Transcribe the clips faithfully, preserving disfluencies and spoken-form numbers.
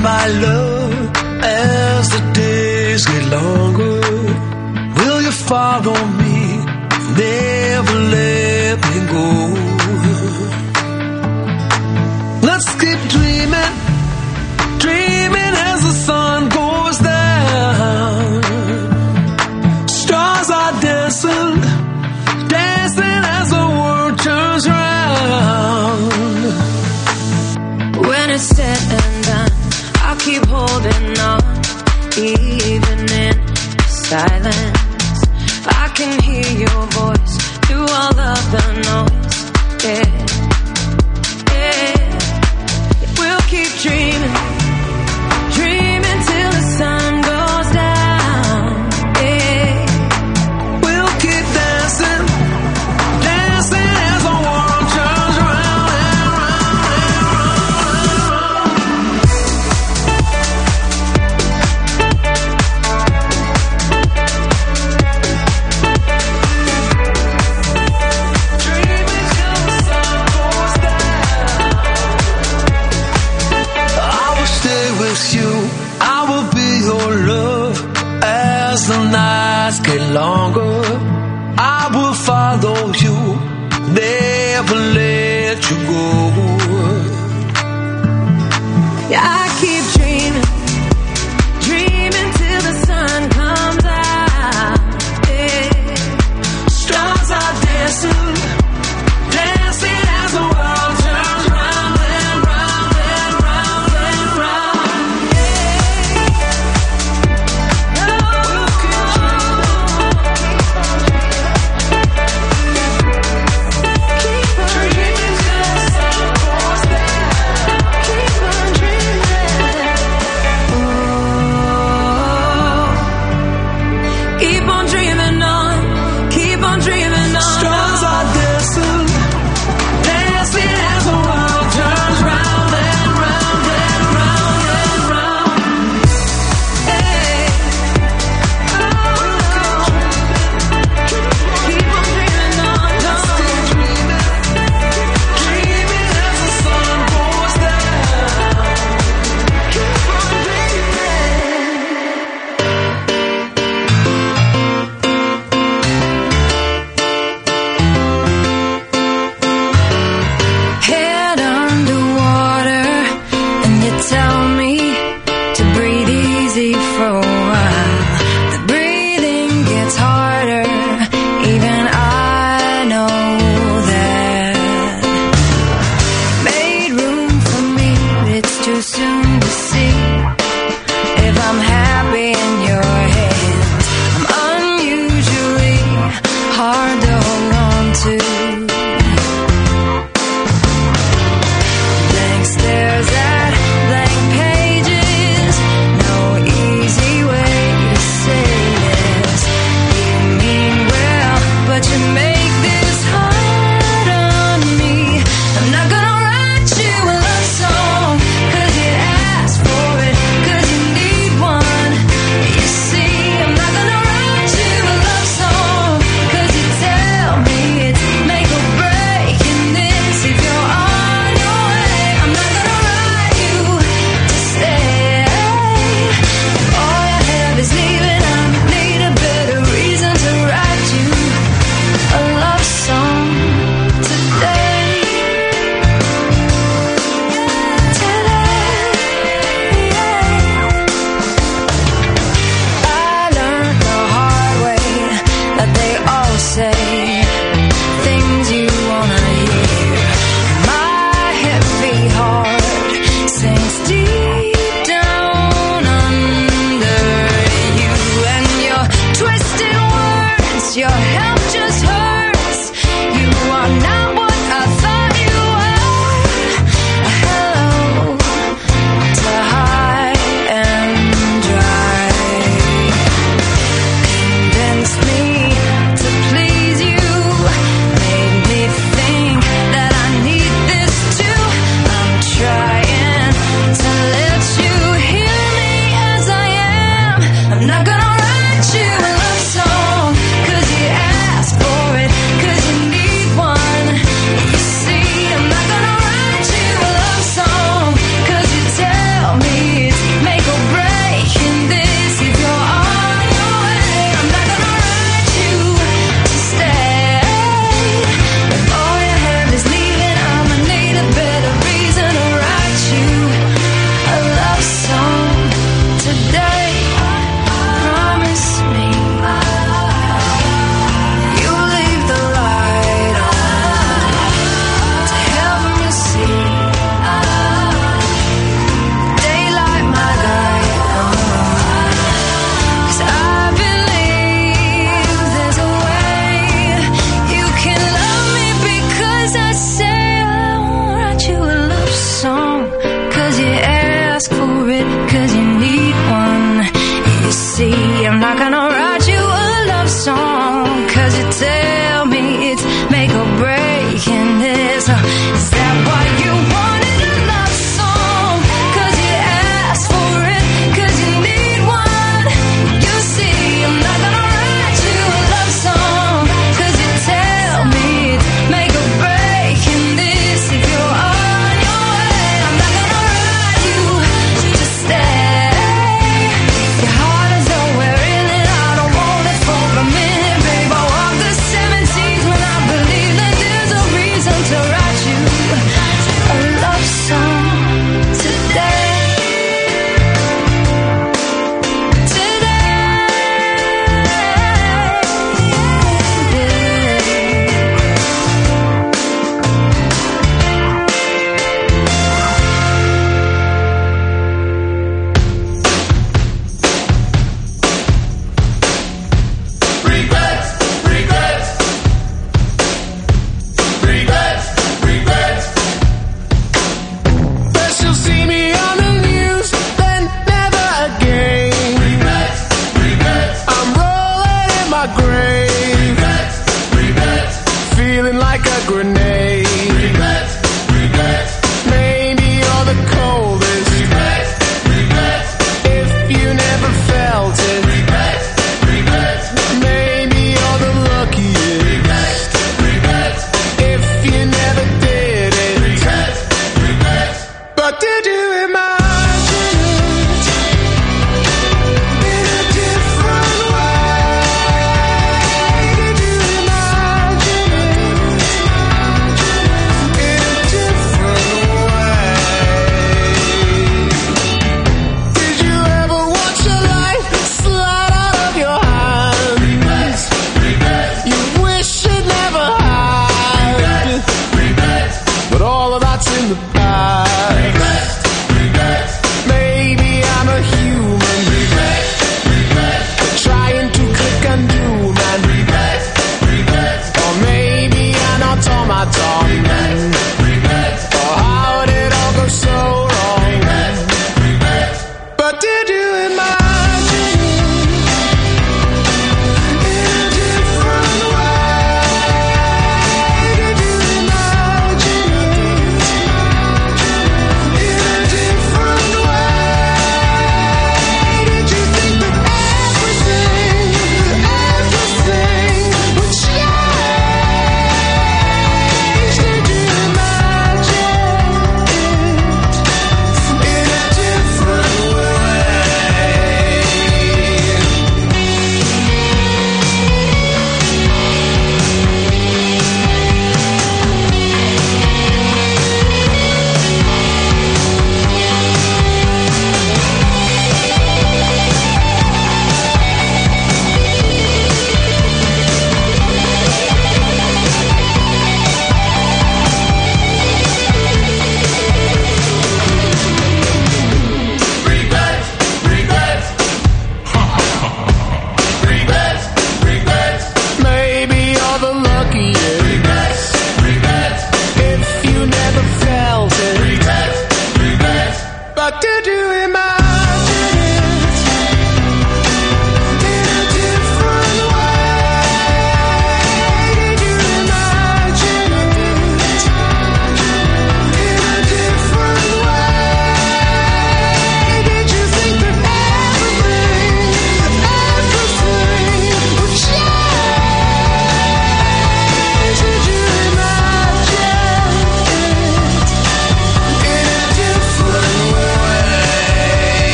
my love, as the days get longer, will you follow me, never let me go? Let's keep dreaming, dreaming as the sun goes down. Stars are dancing, dancing as the world turns round. When it's said and done, I'll keep holding on, even in silence. I can hear your voice through all of the noise, yeah, yeah. We'll keep dreaming, dreaming till the sun goes down, yeah. We'll keep dancing, dancing as the world turns round and round Dreaming till the sun goes down. I will stay with you, I will be your love as the nights get longer. I will follow you, never let you go. Yeah, I keep dreaming, dreaming till the sun comes out, yeah. Stars are dancing, dancing as the world turns round and round and round and round. We'll keep dreaming, dreaming till the sun goes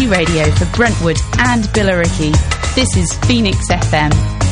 community radio for Brentwood and Billericay. This is Phoenix F M.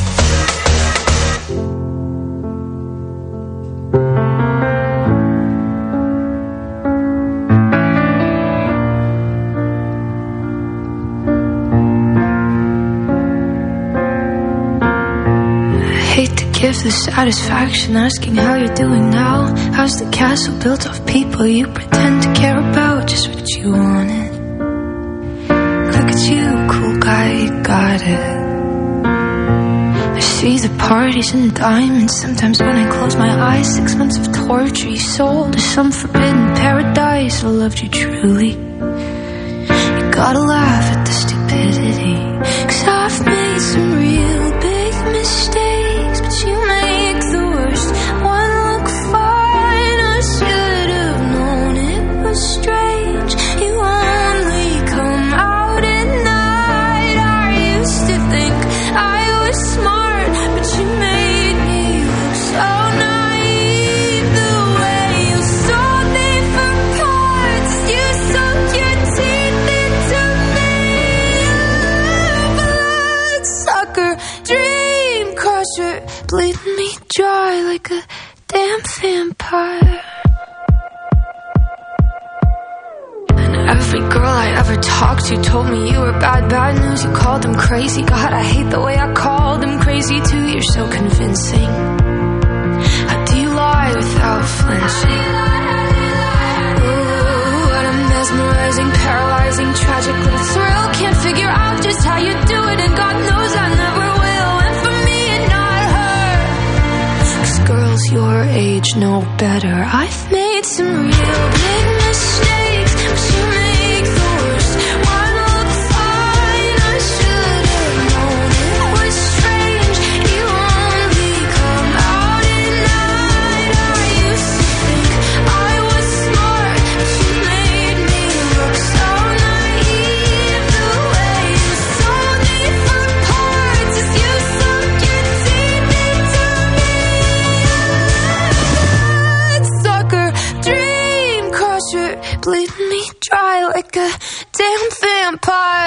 Give the satisfaction asking how you're doing now. How's the castle built of people you pretend to care about? Just what you wanted. Look at you, cool guy, you got it. I see the parties and diamonds. Sometimes when I close my eyes, six months of torture you sold to some forbidden paradise. I loved you truly. You gotta laugh at the stupidity, 'cause I've made some real big mistakes, but you make the worst one look fine. I should have known it was strange. You only come out at night. I used to think I was smart, but you made me look so naive. The way you sold me for parts, you sunk your teeth into me. Bloodsucker, dream crusher, bleeding me dry like a damn vampire. And every girl I ever talked to told me you were bad, bad news. You called them crazy. God, I hate the way I called them crazy too. You're so convincing. How do you lie without flinching? Ooh, what a mesmerizing, paralyzing, tragic little thrill. Can't figure out just how you do it, and God knows I never will. And for me and not her, 'cause girls your age know better. I've made some real big mistakes, but you make the worst one look fine. I should have known it was strange. You only come out at night. I used to think I was smart, but you made me look so naive. The way you sold me for parts is you sunk your teeth into me. Sucker, dream crusher, bleeding me dry like a damn vampire.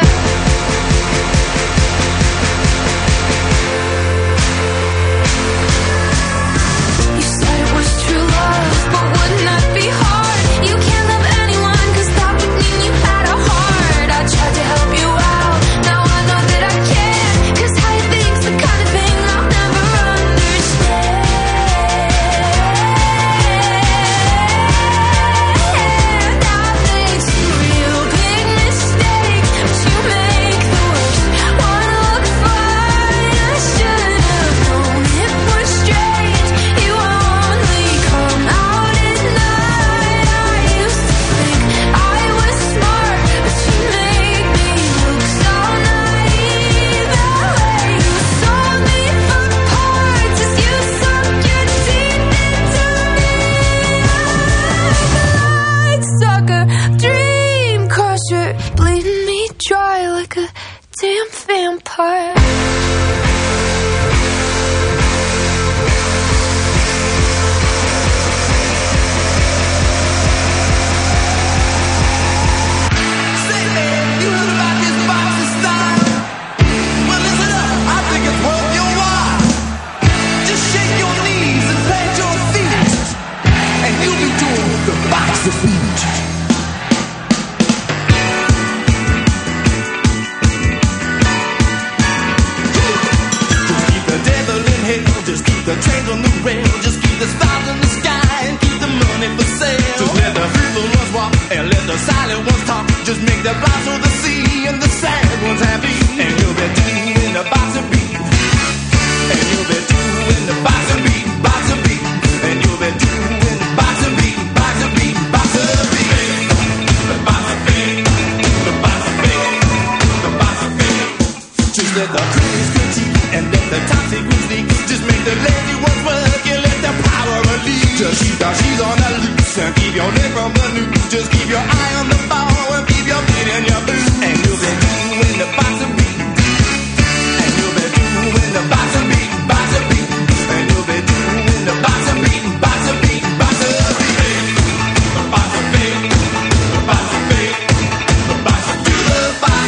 You said it was true love, but wouldn't that be hard? You can't love anyone, 'cause that would mean you had a heart. I tried to help you out, now I know that I can't, 'cause how you think's the kind of thing I'll never understand. I made some real big mistakes, but you make the worst one look fine. I should have known it was strange. You only come out at night. I used to think I was smart, but you made me look so naive. The way you sold me for parts is you sunk your teeth into me. Bloodsucker, dream crusher, bleeding me dry like a damn vampire. Say, man, you heard about this boxing style? Well, listen up, I think it's worth your while. Just shake your knees and plant your feet, and you'll be doing the boxing beat. Just keep the devil in hell, just keep the trains on the rail, just keep the stars in the sky and keep the money for sale. Just let the fearful ones walk and let the silent ones talk. Just make the blind so the sea and the sad ones happy, and you'll be doing the boxing beat, and you'll be doing the boxing beat, boxing beat, and you'll be doing the boxing beat, boxing beat, boxing beat, the boxing beat, the boxing beat, the boxing beat. Just let the critics critique and let the toxic ones leak. Just make the lazy ones work and let the power release. Just keep the she's on the loose and keep your neck from the news. Just keep your eye on the ball and keep your feet in your boots, and you'll be doing the boxing beat, and you'll be doing the boxing beat, boxing beat, and you'll be doing the boxing beat, boxing beat, boxing beat, the boxing beat, the boxing beat, the boxing beat, the boxing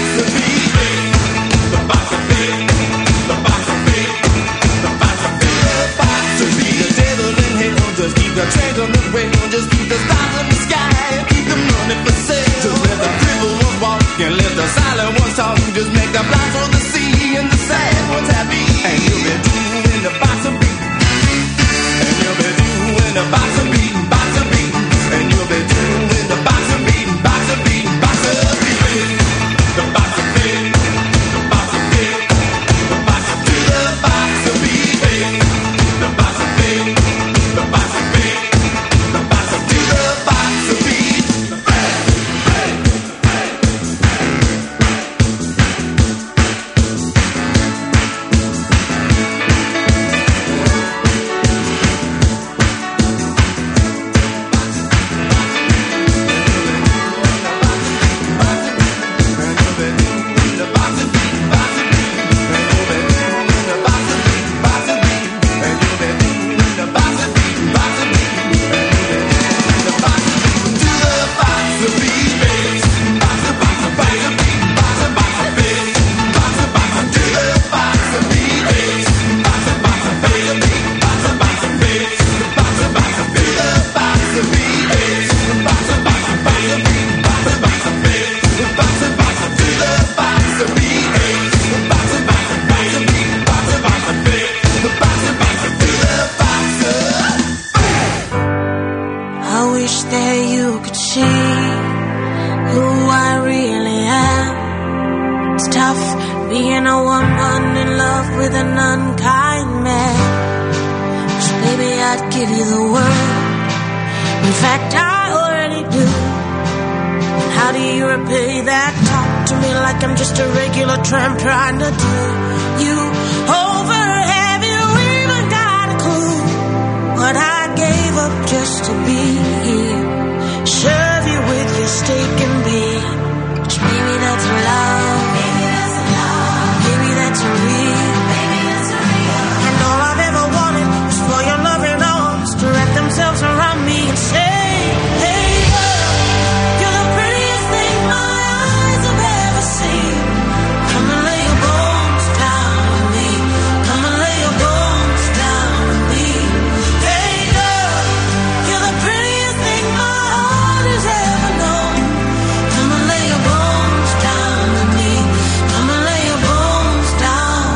love with an unkind man. 'Cause baby, I'd give you the world. In fact, I already do. And how do you repay that? Talk to me like I'm just a regular tramp trying to do you over. Have you even got a clue what I gave up just to be here? Serve you with your steak and beer. 'Cause maybe that's love. Maybe that's love. Maybe that's real. Maybe that's real. And all I've ever wanted is for your loving arms to wrap themselves around me and say, hey girl, you're the prettiest thing my eyes have ever seen. Come and lay your bones down with me. Come and lay your bones down with me. Hey girl, you're the prettiest thing my heart has ever known. Come and lay your bones down with me. Come and lay your bones down.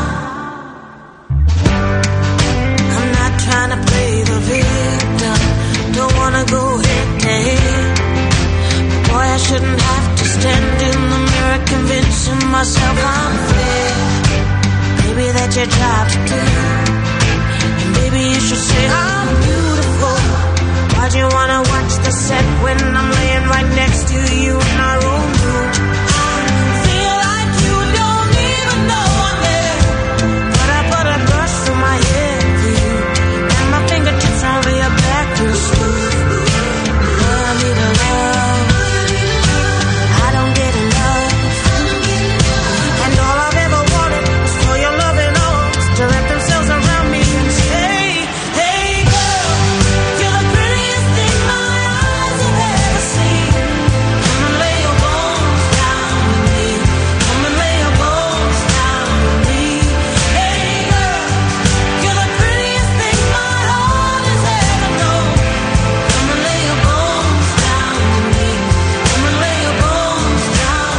I'm not trying to play the victim. Don't wanna go head to head. Boy, I shouldn't have to stand in the mirror convincing myself I'm fair. Maybe that's your job to do. And maybe you should say I'm beautiful. Why'd you wanna watch the set when I'm laying right next to you in our own room? I feel like you don't even know I'm there. But I put a brush through my hair for you. And my fingertips over your back real smooth. Love me to love. I don't get enough. And all I've ever wanted was for your loving arms to wrap themselves around me and say, hey girl, you're the prettiest thing my eyes have ever seen. Come and lay your bones down with me. Come and lay your bones down with me. Hey girl, you're the prettiest thing my heart has ever known. Come and lay your bones down with me. Come and lay your bones down.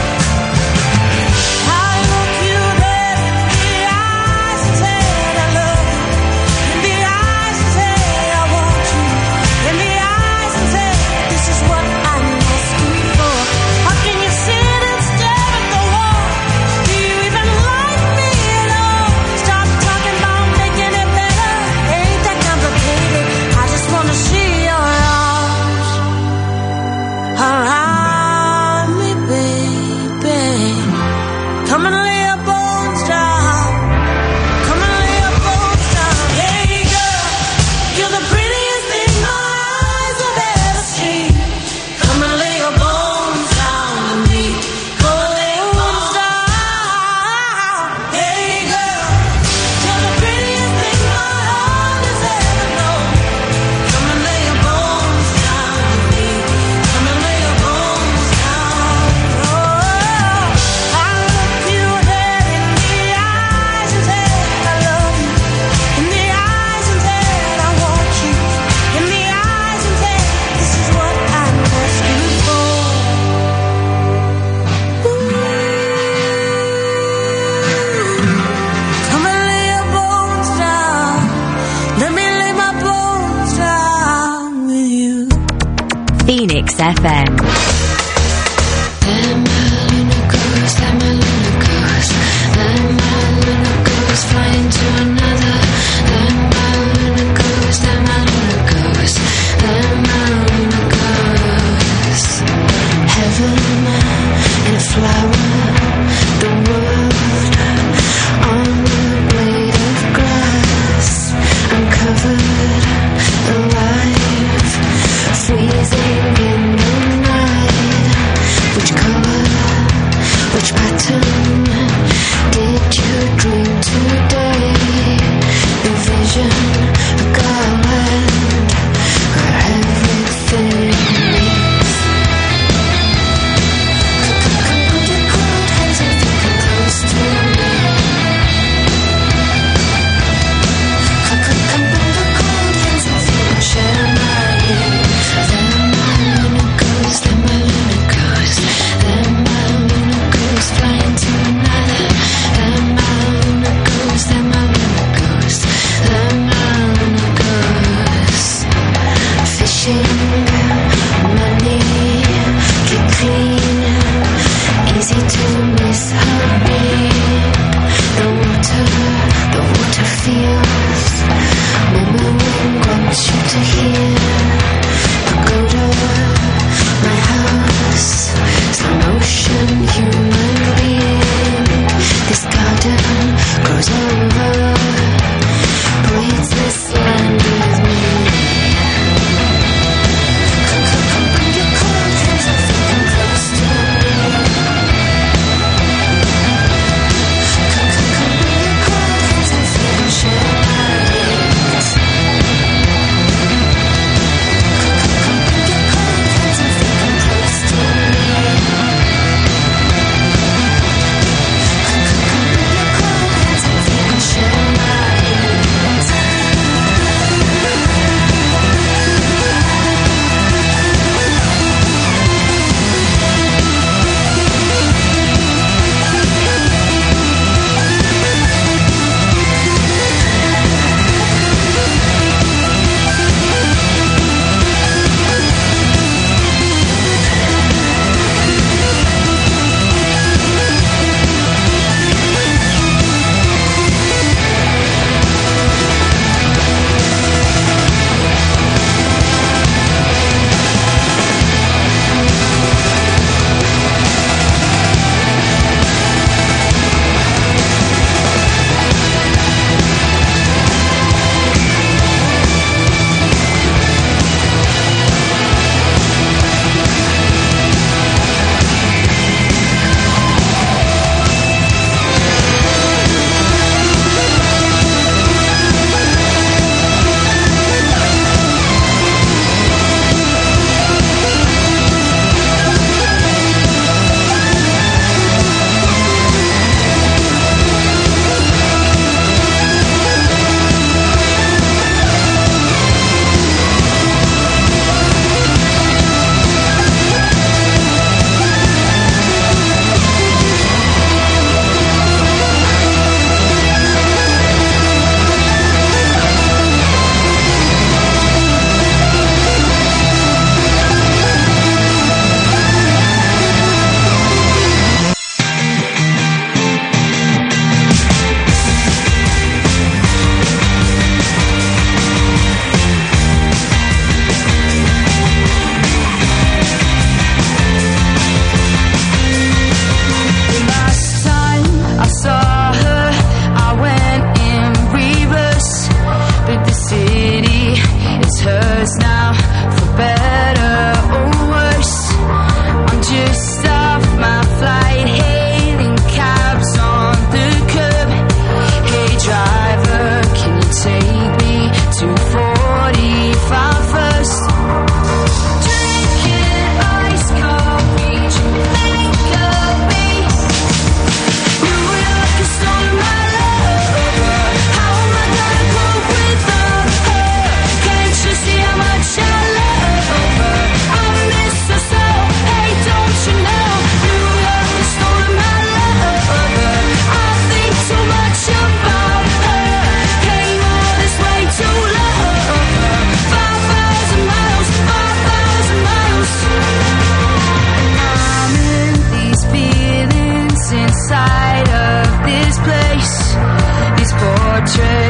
I look you dead in the eyes and said I love you. In the eyes and said I want you. In the eyes and said this is what I'm asking for. How can you sit and stare at the wall? Do you even like me at all? Stop talking about making it better. Ain't that complicated? I just wanna see your arms around me, baby. Come and lay your bones down. Come and lay your bones down. Hey girl, you're the prettiest thing my eyes have ever seen. Come and lay your bones down with me. Come and lay your bones down. Hey girl, you're the prettiest thing my heart has ever known. Come and lay your bones down with me. Come and lay your bones down. Oh, I look you dead in the eyes and said I love you. In the eyes and said I want you. In the eyes and said this is what I'm asking for. Come and lay your bones down. Let me lay my bones down with you. Phoenix F M. Then my luna goes, then my luna goes, then my luna goes flying to another. Then my luna goes, then my luna goes, then my luna goes. Heaven in a flower, the world on a blade of grass. I'm covered alive, freezing in the night. Which color, which pattern did you dream today? The vision, a garland, where everything meets.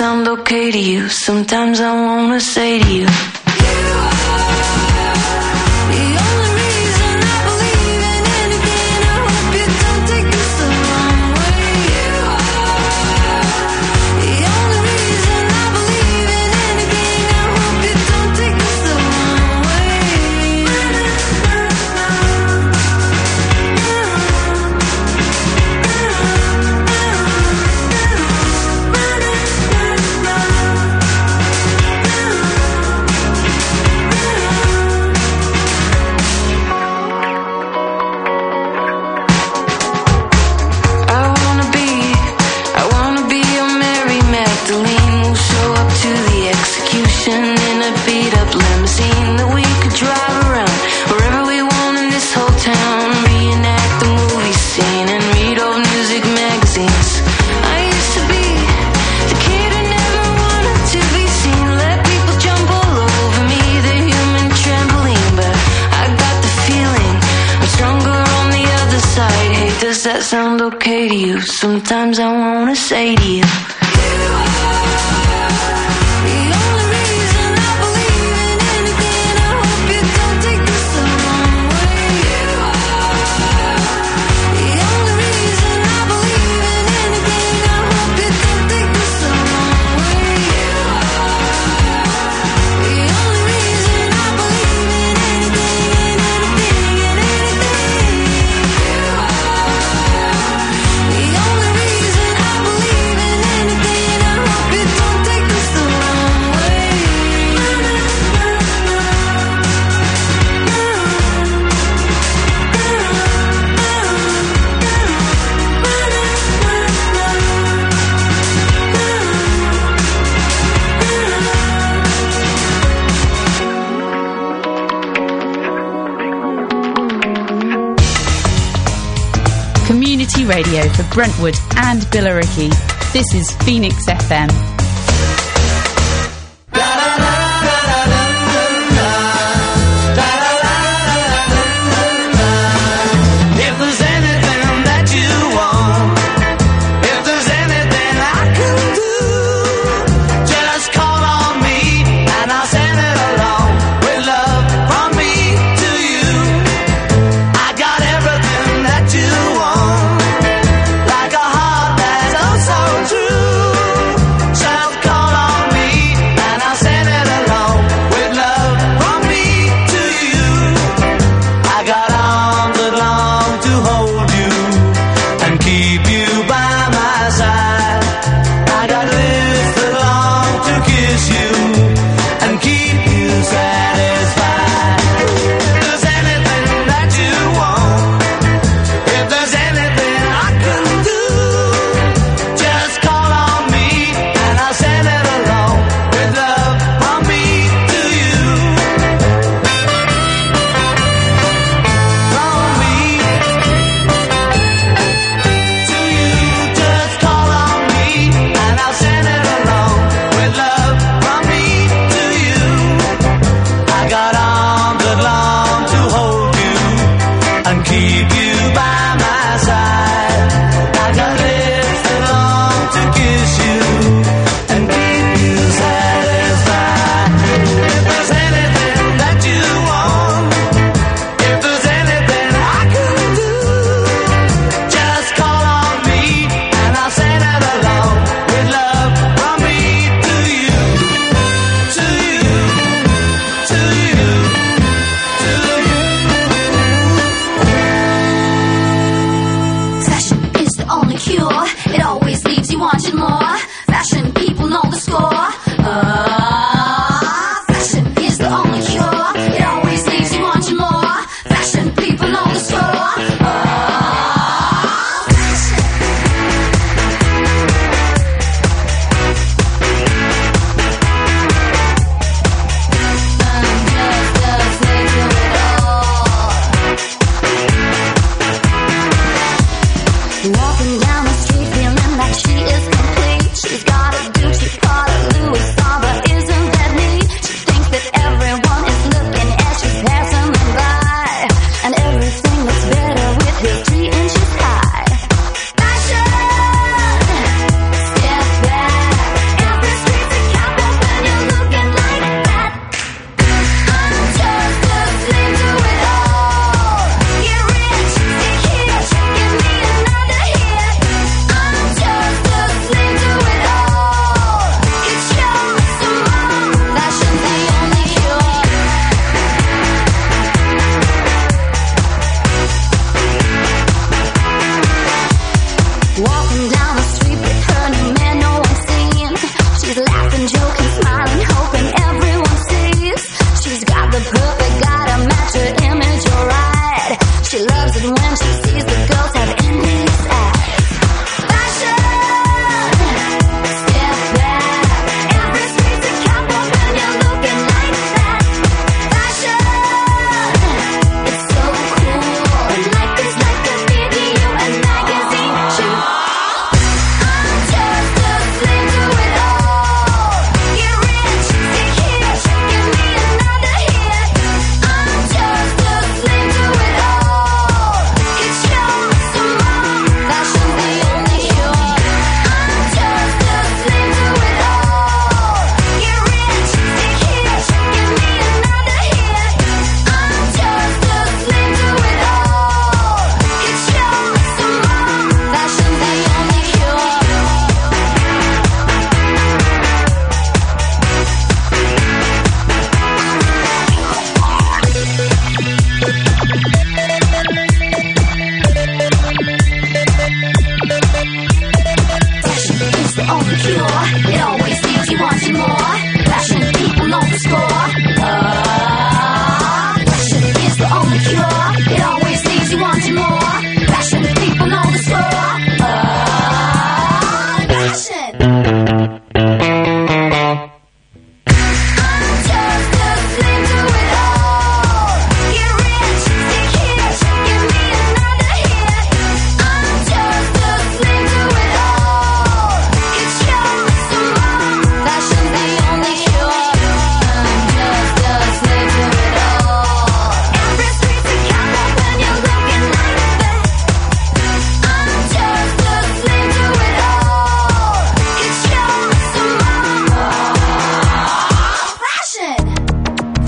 sound okay to you? Sometimes I wanna say to you, you are the only reason I believe in anything. I hope you don't take this the wrong way. You are the only reason I believe in anything. I hope you don't take this the wrong way. Does that sound okay to you? Sometimes I wanna say to you, Community radio for Brentwood and Billericay. This is Phoenix F M. True, so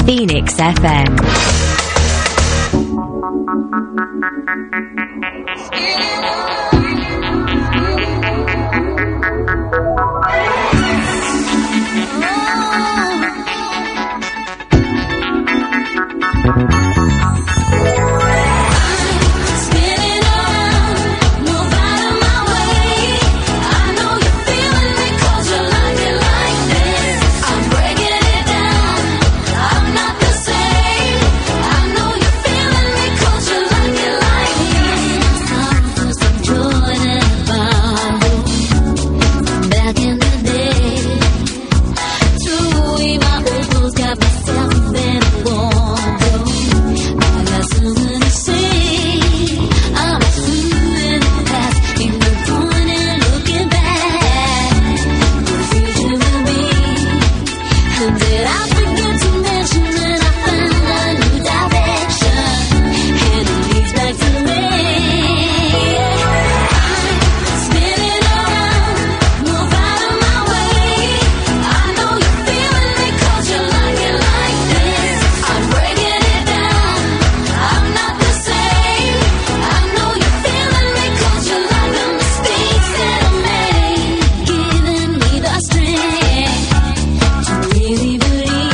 Phoenix F M. Really believe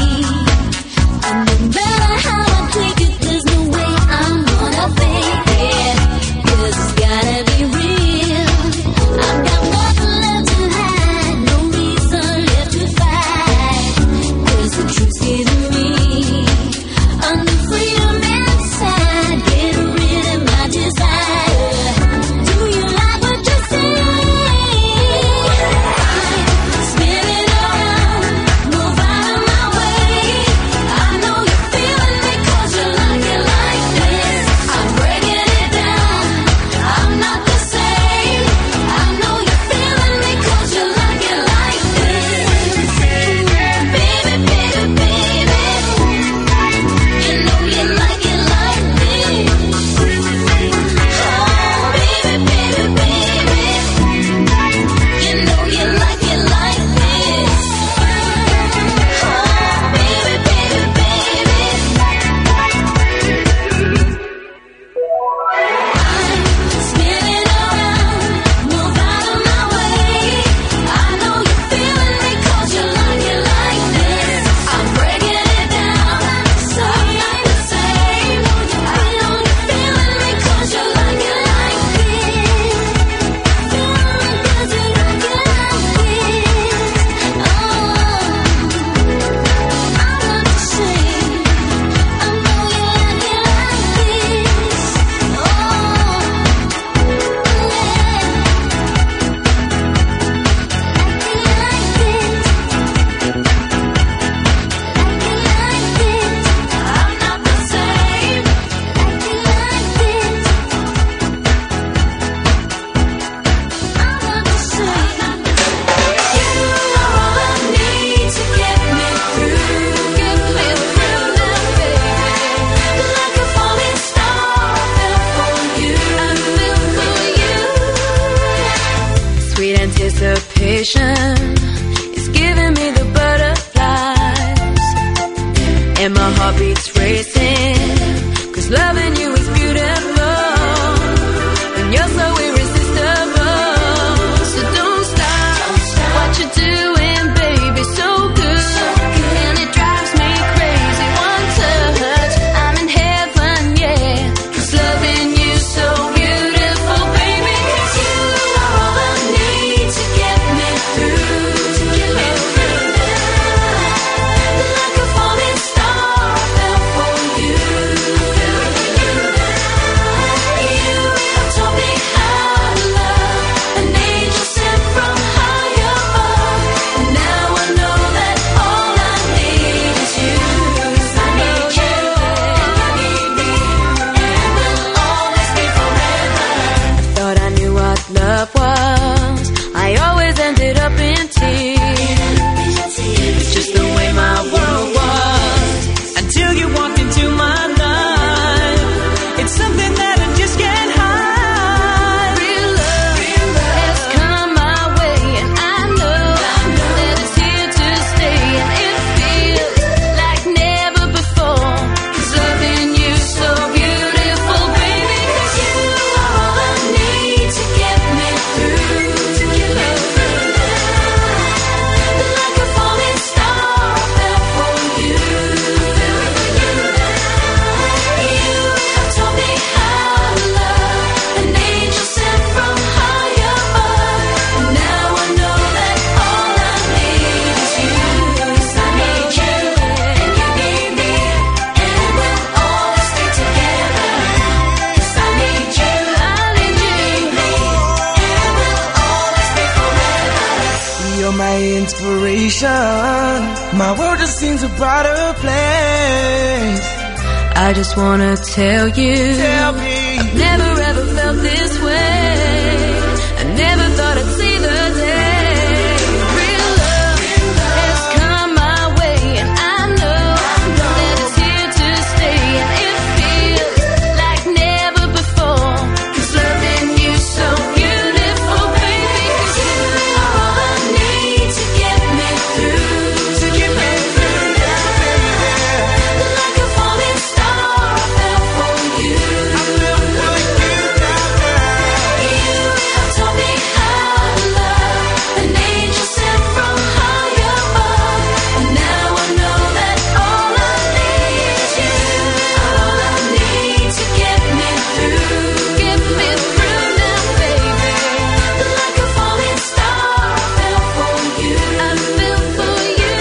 my world just seems a brighter place. I just wanna tell you, tell me, I've never ever felt this way. I never thought I'd see the day. Real love has come my way, and I know that it's here to stay. And it feels like never before, 'cause loving you so beautiful, baby. 'Cause you are all I need to get me through, to get me through now, baby. like a falling star. I fell for you. I fell for you now, girl. You have taught me how to love, an angel sent from high above. And now I know that all I need is you, all I need to get me through, get me through now, baby. Like a falling star, I fell for you, I fell for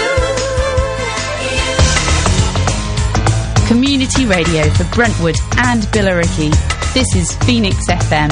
you. Community radio for Brentwood and Billericay. This is Phoenix F M.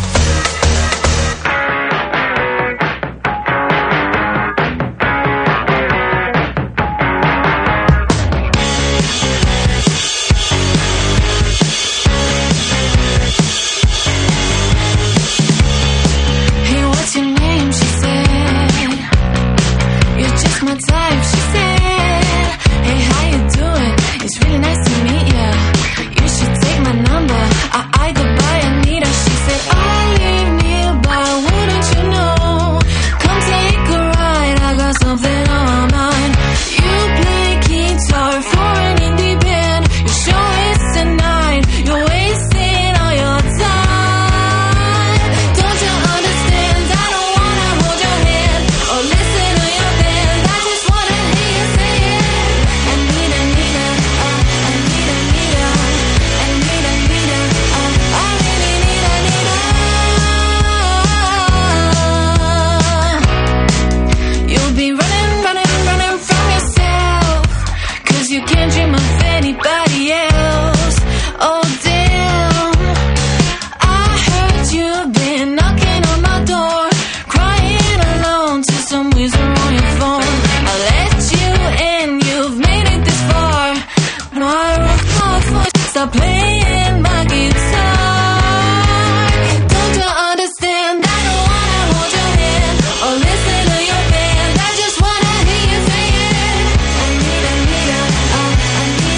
Hey, what's your name? She said. You're just my type. She said. Hey, how you doing? It's really nice to meet ya. You should take my number. I I could buy Anita. She said I live nearby. Wouldn't you know? Come take a ride. I got something on my mind. You play guitar for an indie band. Your show is tonight. You're wasting all your time. Don't you understand? I don't wanna hold your hand or listen to your band. I just wanna hear you say it. Anita, Anita, uh, Anita, Anita, Anita, Anita, uh, I really need Anita. You'll be running, running, running from yourself, 'cause you can't dream of anybody else. Oh damn, I heard you've been knocking on my door, crying alone to some wizard on your phone. I let you in, you've made it this far. My rock my voice, stop playing my guitar. Don't you understand? I don't wanna hold your hand or listen to your band. I just wanna hear you say it. I need, I need, uh, I need,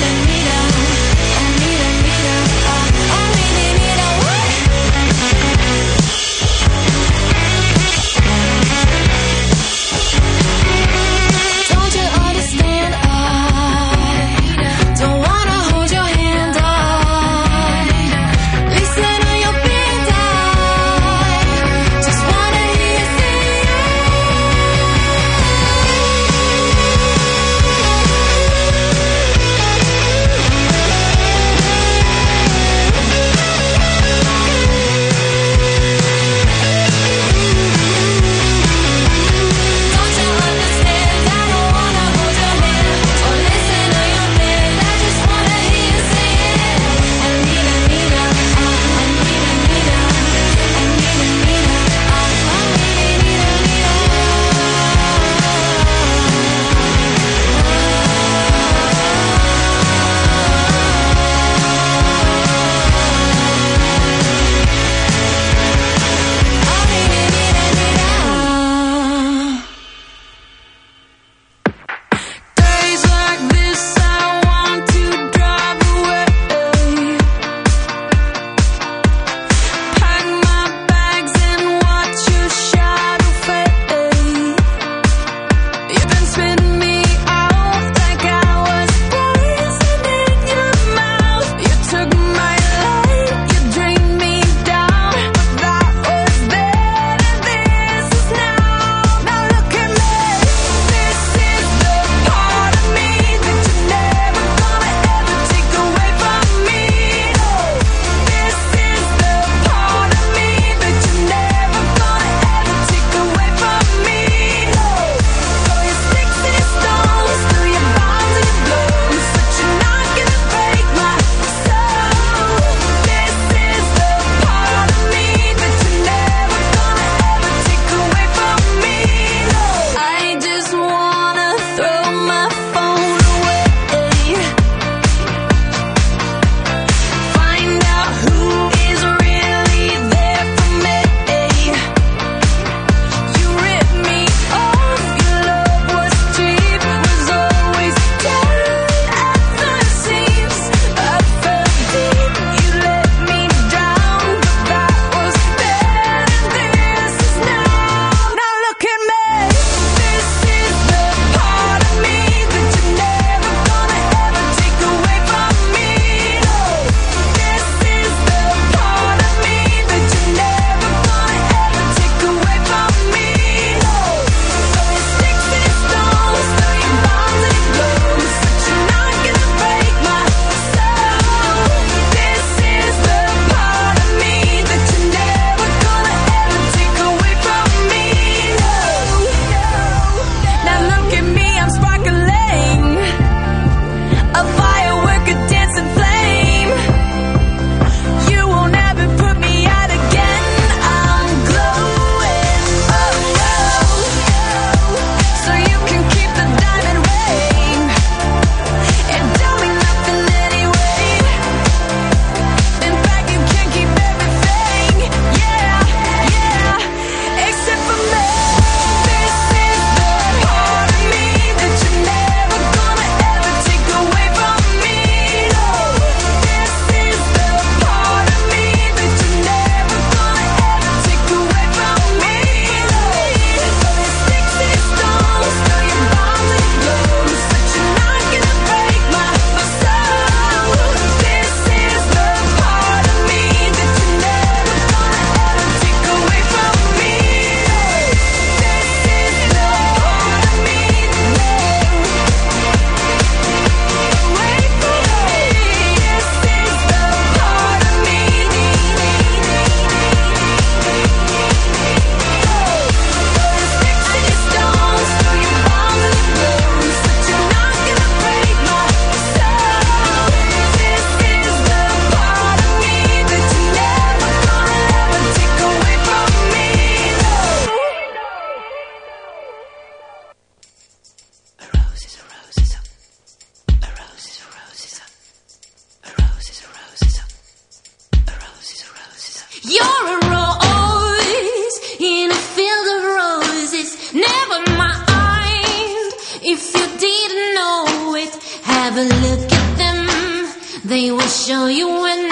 Have a look at them, they will show you when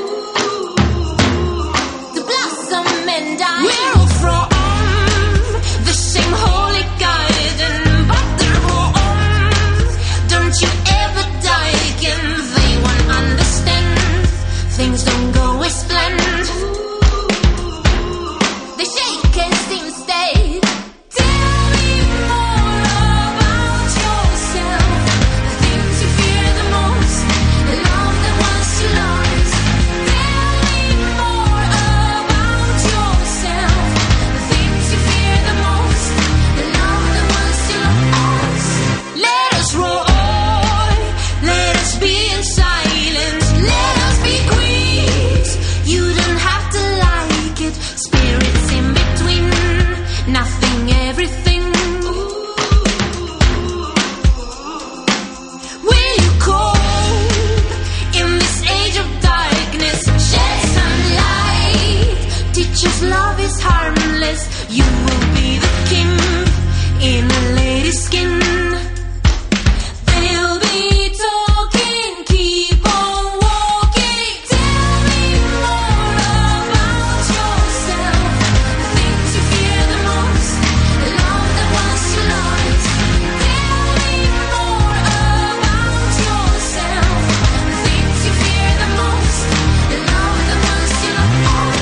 to blossom and die. We're all from the same holy garden, but they're wrong. Don't you ever die again. They won't understand. Things don't go as planned. They shake and seem to stay. Tell me more about yourself. The things you fear the most, the love that once you lost. Tell me more about yourself. The things you fear the most, the love that once you lost. Let us roar, let us be in silence, let us be queens. You don't have to like it. Spirits in between, nothing, everything. Will you cope in this age of darkness? Shed some light. Teach us love is harmless. You will be the king in a lady's skin. They'll be talking, keep on walking. Tell me more about yourself. The things you fear the most, the love that once you lost. Tell me more about yourself. The things you fear the most, the love that once you lost.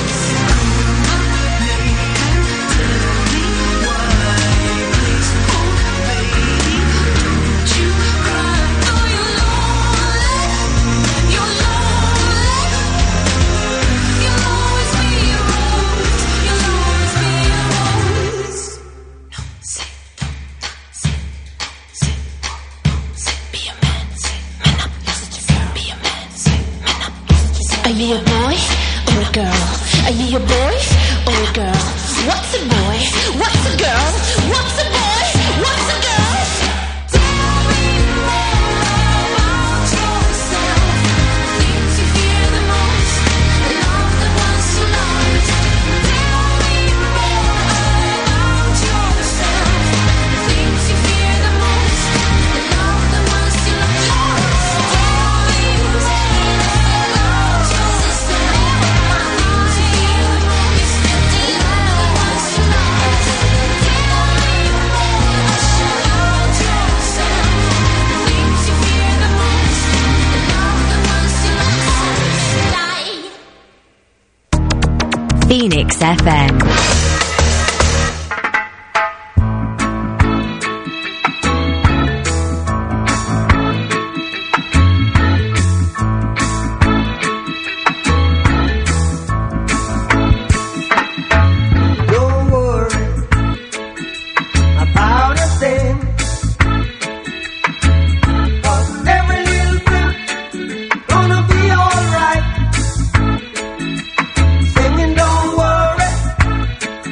Don't you cry, oh you're lonely, you're lonely. You'll always be a rose, you'll always be a rose. No, say, say, say, say, be a man, say, man up, listen to me, be a man, say, man up, listen to me. Are you a boy or a girl? Are you a boy or a girl? What's a boy? What's a girl? What's a boy? What's a girl? Tell me more about yourself. The things you fear the most, the love that once you lost. Tell me more about yourself. The things you fear the most, the love that once you lost. Tell me more about yourself. The things you fear the most, the love that once you lost. Tell me more about yourself. The things you fear the most, the love that once you lost. Phoenix F M. Don't worry about a thing, 'cause every little bit gonna be alright. Singing, don't worry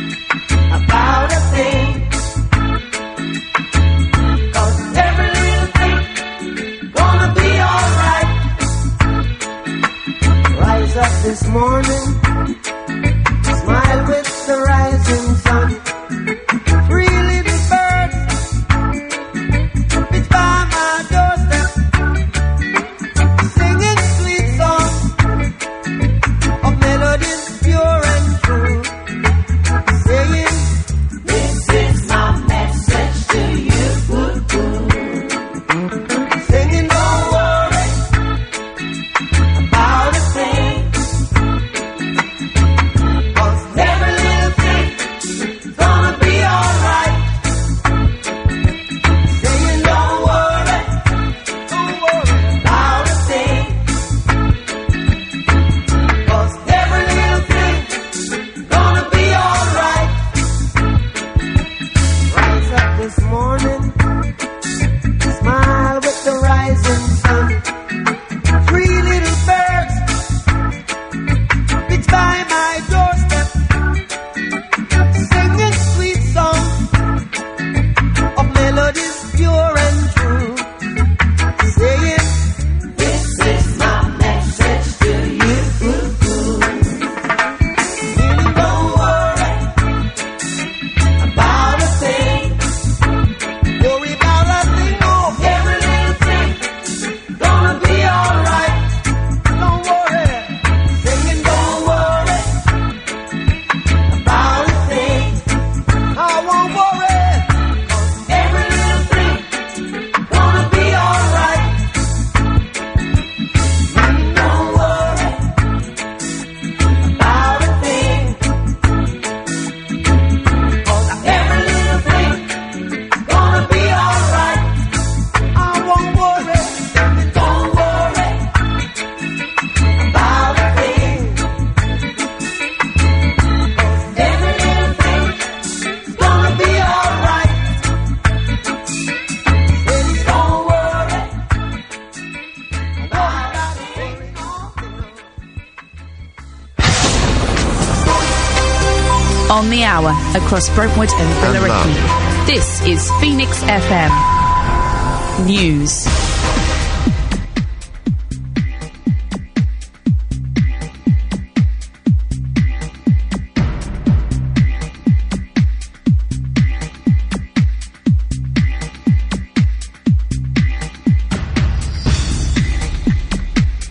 on the hour across Brentwood and Billericay. This is Phoenix F M News.